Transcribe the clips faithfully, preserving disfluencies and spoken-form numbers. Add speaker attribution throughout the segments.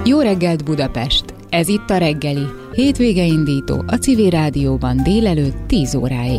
Speaker 1: Jó reggelt Budapest! Ez itt a reggeli, hétvégeindító a Civil Rádióban délelőtt tíz óráig.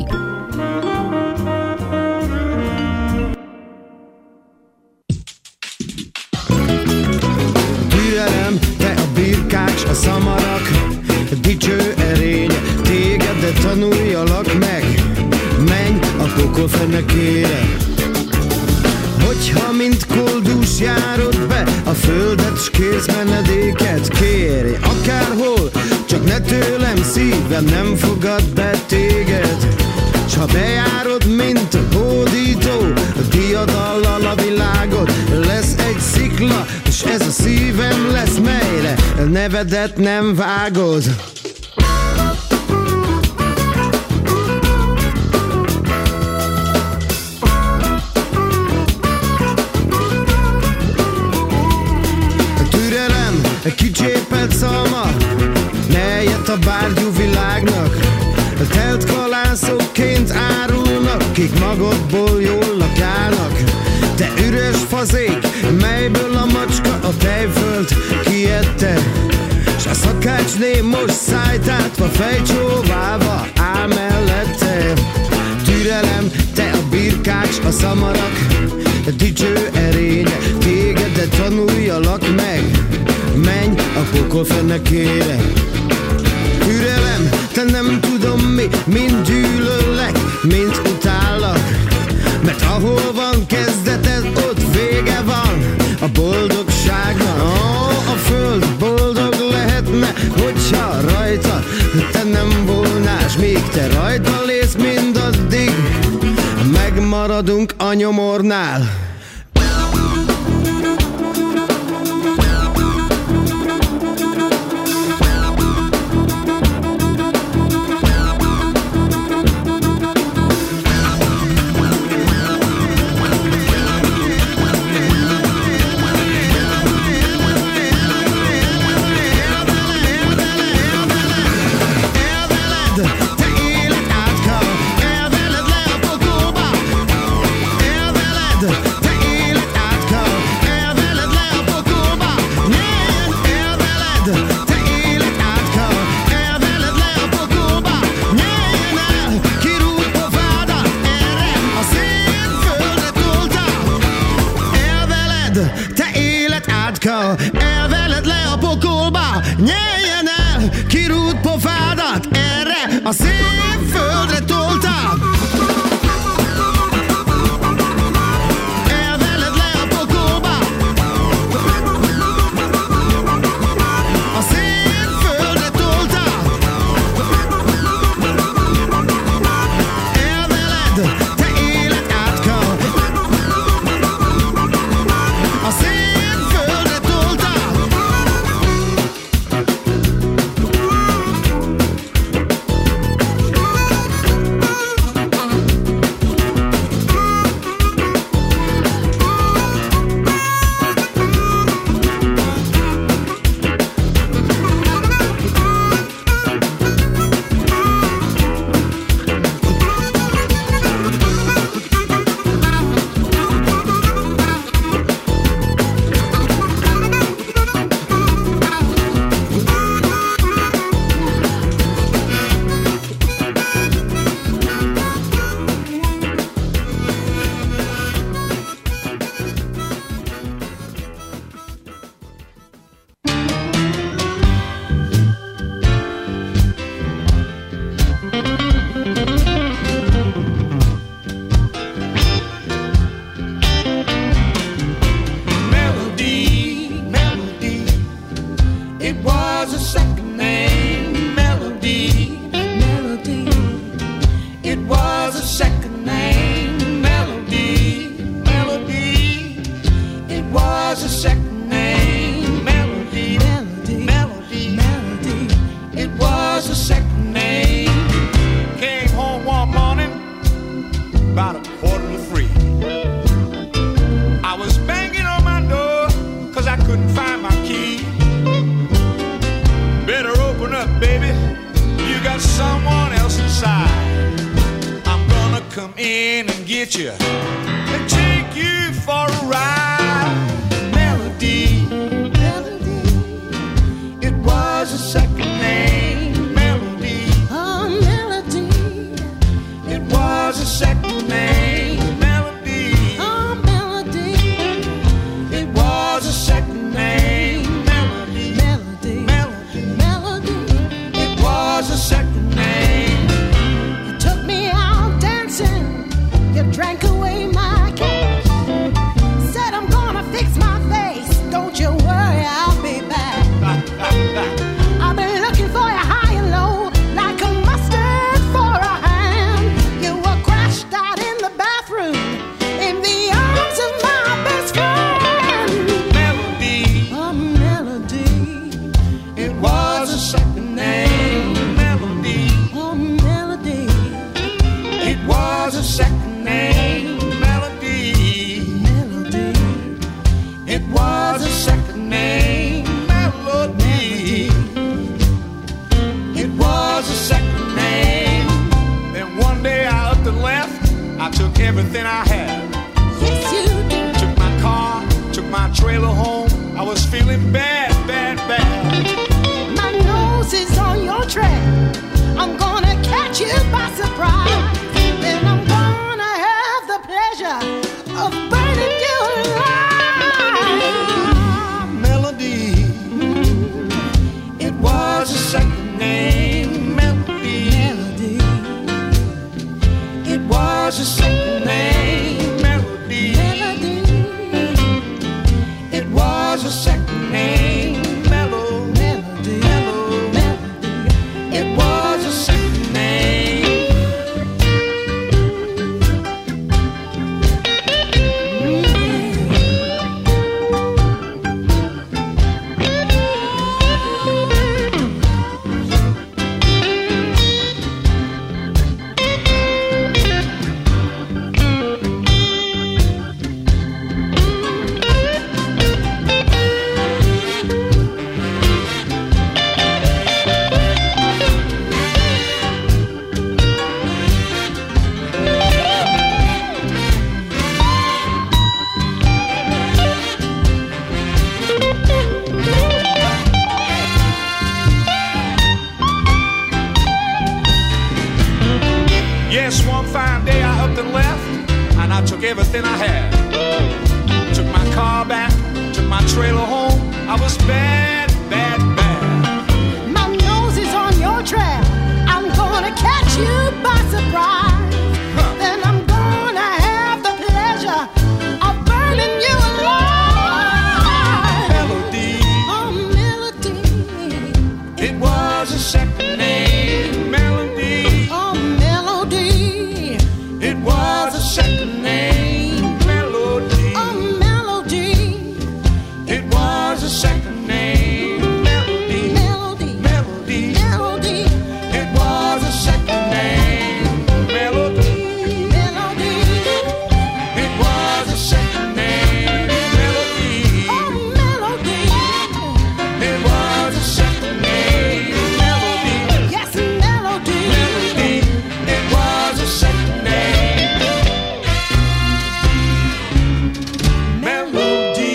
Speaker 2: Türelem, te a birkács, a szamarak, dicső erény, téged, de tanuljalak meg, menj a pokol fenekére. Hogyha mint koldus járod be a földet, s kérsz menedéket, kérj akárhol, csak ne tőlem, szívem nem fogad be téged. S ha bejárod, mint a hódító, a diadallal a világot, lesz egy szikla, és ez a szívem lesz, melyre nevedet nem vágod. Kicsépelt szalma, melyet a bárgyú világnak telt kalászokként árulnak, kik magodból jól lakálnak. Te üres fazék, melyből a macska a tejföld kiette, s a szakácsné most szájtátva, fejcsóválva áll mellette. Türelem, te a birkács, a szamarak, dicső erénye, téged, de tanuljalak meg, menj a pokol fenekére. Türelem, te nem tudom mi, mind gyűlöllek, mind utállak, mert ahol van kezdeted, ott vége van a boldogságnak. Ó, a föld boldog lehetne, hogyha rajta te nem volnás, míg te rajta lész, mindaddig megmaradunk a nyomornál. Elveled le a pokolba, nyeljen el, kirúd pofádat, erre a szép földre toltam. Elveled le a pokolba, a szép földre toltam. Elveled, te élet átka, a szép about a quarter to three. I was banging on my door cause I couldn't find my key. Better open up, baby, you got someone else inside. I'm gonna come in and get you and take you for a ride. Melody, melody,
Speaker 3: everything I had.
Speaker 4: Yes, you did.
Speaker 3: Took my car, took my trailer home. I was feeling bad, bad, bad.
Speaker 4: My nose is on your track. I'm gonna catch you by surprise. Then I'm gonna have the pleasure of burning you alive.
Speaker 3: Melody, it was a second name. Melody,
Speaker 4: Melody,
Speaker 3: it was a second name. Melody,
Speaker 4: melody,
Speaker 3: it was a second name. Mellow,
Speaker 4: melody,
Speaker 3: mellow,
Speaker 4: melody.
Speaker 3: it was a second name. Yes, one fine day I upped and left, and I took everything I had. Took my car back, took my trailer home. I was bad, bad, bad.
Speaker 4: My nose is on your track. I'm gonna catch you by surprise.
Speaker 3: Huh.
Speaker 4: Then I'm gonna have the pleasure of burning you alive.
Speaker 3: Melody,
Speaker 4: Oh, melody.
Speaker 3: it was a second name. Melody,
Speaker 4: Oh, melody.
Speaker 3: it was a second name. Melody,
Speaker 4: Oh, melody.
Speaker 3: it was a second name. Melody,
Speaker 4: Melody.
Speaker 3: melody,
Speaker 4: Melody.
Speaker 3: it was a second name. Melody,
Speaker 4: Melody.
Speaker 3: it was a second name. Melody,
Speaker 4: Oh, melody.
Speaker 3: it was a second name. Melody,
Speaker 4: Yes, melody.
Speaker 3: melody, it was a second name. Melody.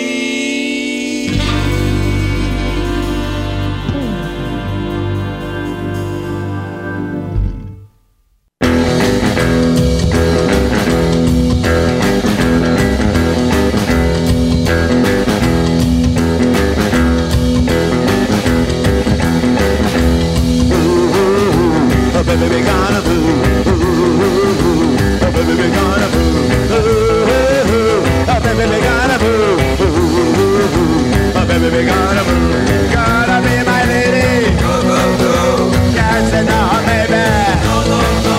Speaker 2: Oh, baby, we gonna boo. Oh, baby, we gonna boo. Oh, baby, we gonna boo. Oh, baby, we gonna boo. Gotta be my lady. Go, go, go. Can't say no, baby. No, no, no.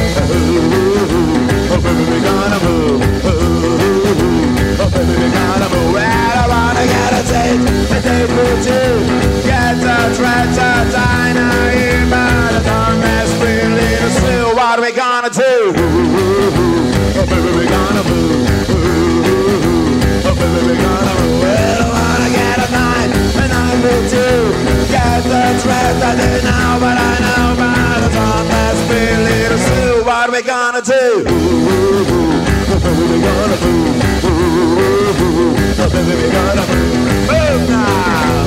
Speaker 2: Oh, baby, we gonna boo. Oh, baby, we gonna boo. Well, I wanna get a date, a date with you. Get a dress, a diner, here by the tongue that's really the slew. What are we gonna do? Oh, baby, we gonna boo. Oh, baby, we gonna boo. Well, I wanna get a night, and I will do. Get the dress, I did now, but I know by the tongue that's really the slew. What are we gonna do? Oh, baby, we gonna boo. Oh, baby, we gonna boo. Move now.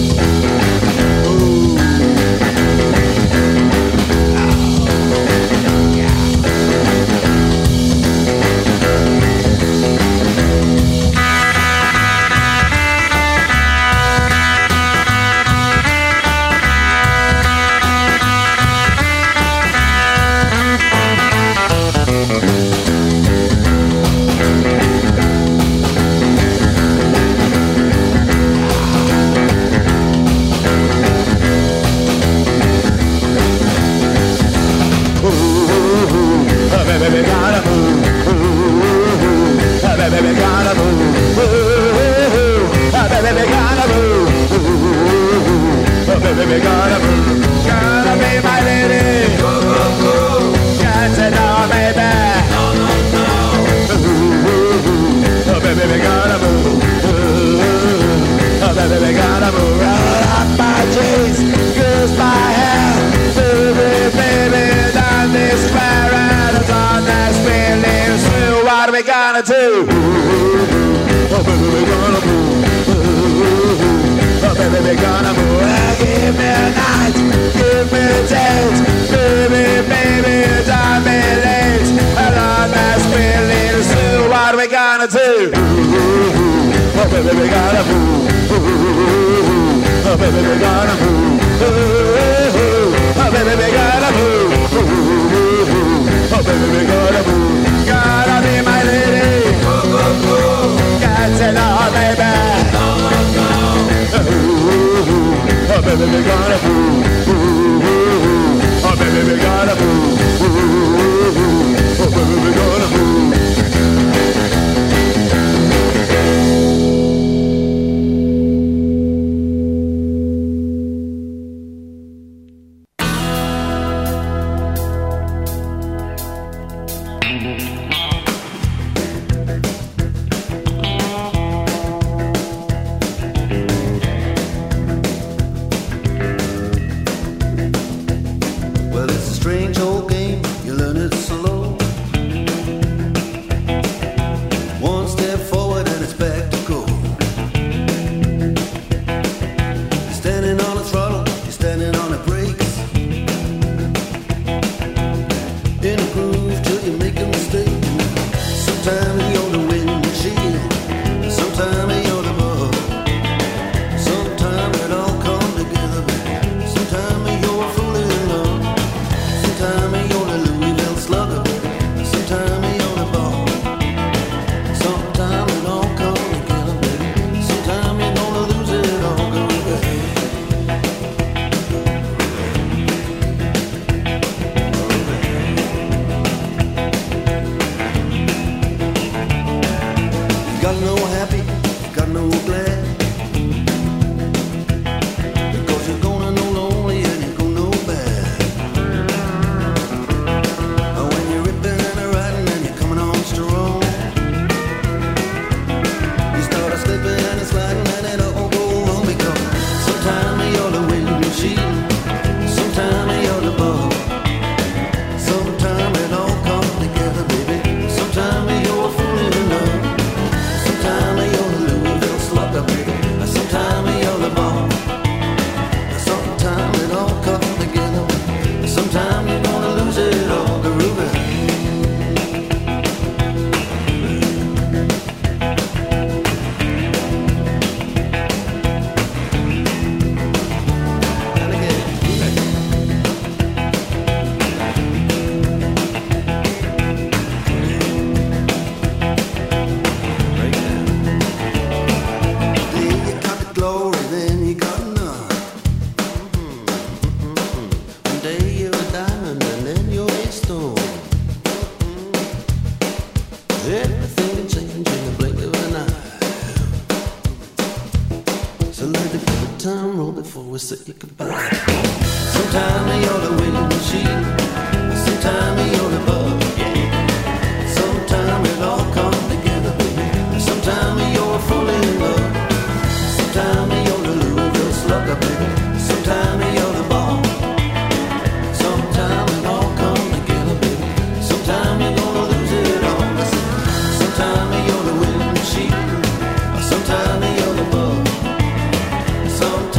Speaker 2: Baby, gotta move. Baby, gotta move. Baby, gotta move. Baby, gotta move. Gotta be my lady. Go, go, go. Can't say no, baby. No, no, no. Baby, we gotta move. Baby, we gotta move. Roll up my jeans, goose my hair. Baby, baby, down this square and it's on that spinning through.
Speaker 3: gonna do? Oh, baby, we're gonna move. Oh, baby, we're gonna move. Oh, give me a night, give me a date. Baby, baby, don't be late. Along as we're little Sue, what are we gonna do? Oh, baby, we're gonna move. Oh, baby, we're gonna move. Oh, baby, we're gonna move. Oh, baby, we're gonna move. Gotta be my lady. Go, go, go. Got to know, baby. Go, go, go. Oh, baby, we're gonna move. Oh, baby, we're gonna move. Oh, baby, we're gonna move.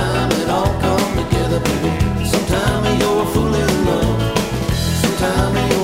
Speaker 2: Sometime you're a fool in love. Sometime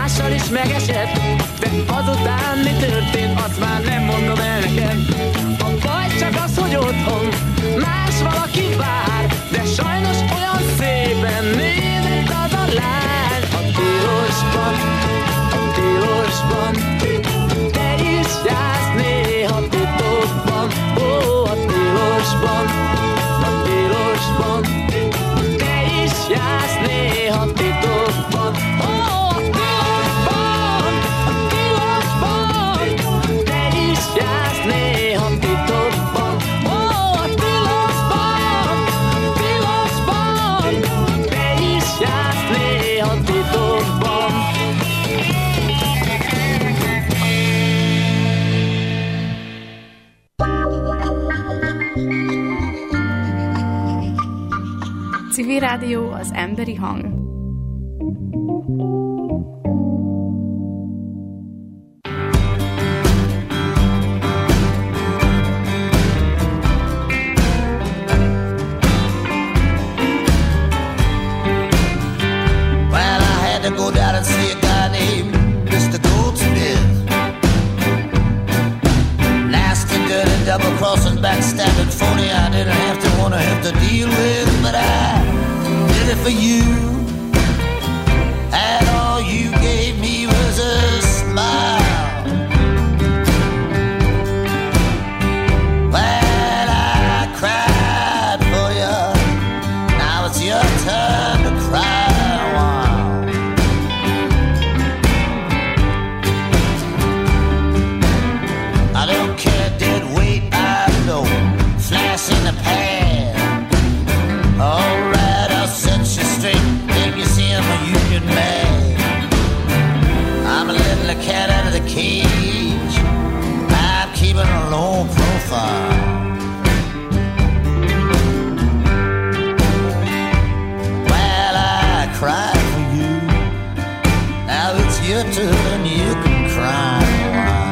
Speaker 5: mással is megesett, de azután mi történt, azt már nem mondom el neked. A baj csak az, hogy otthon más valaki vár, de sajnos olyan szépen nézett az a lány. A tilosban, a tilosban, te is jársz néha titokban. Ó, a tilosban, a tilosban, te is jársz néha titokban. Ó, a tilosban, a tilosban, te is jársz néha titokban. Ó, a tilosban, tilosban, te is jársz néha titokban.
Speaker 6: Civil Rádió, az emberi hang.
Speaker 7: Well, I had to go down and see a guy named Mister Goldsmith. Nasty, dirty, double-crossing, backstabbing phony I didn't have to want to have to deal with, but I did it for you. And all you gave me was a smile. Well, I cried for you. Now it's your turn to cry. I don't care, dead weight, I know. Flash in the pan. Alright, I'll set you straight. Then you see I'm a union man. I'm letting the cat out of the cage. I'm keeping a low profile. Well, I cried for you. Now it's your turn, you can cry a while.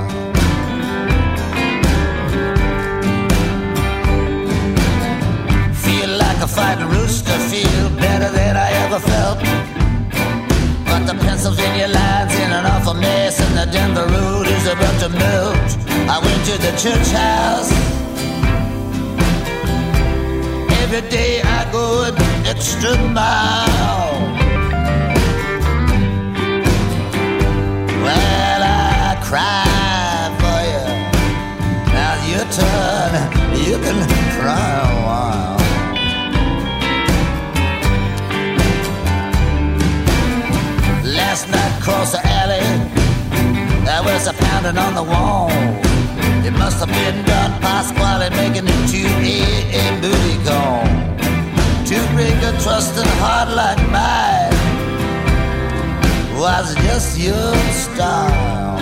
Speaker 7: A fighting rooster, feel better than I ever felt. But the Pennsylvania line's in an awful mess, and the Denver road is about to melt. I went to the church house. Every day I go an extra mile. Well, I cry for you. Now's your turn. You can cry a while. Last night across the alley, there was a pounding on the wall. It must have been Don Pasquale making it to a booty call. To break a trusting heart like mine was just your style.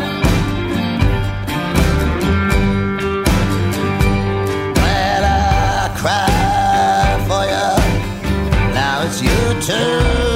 Speaker 7: Well, I cried for you. Now it's your turn.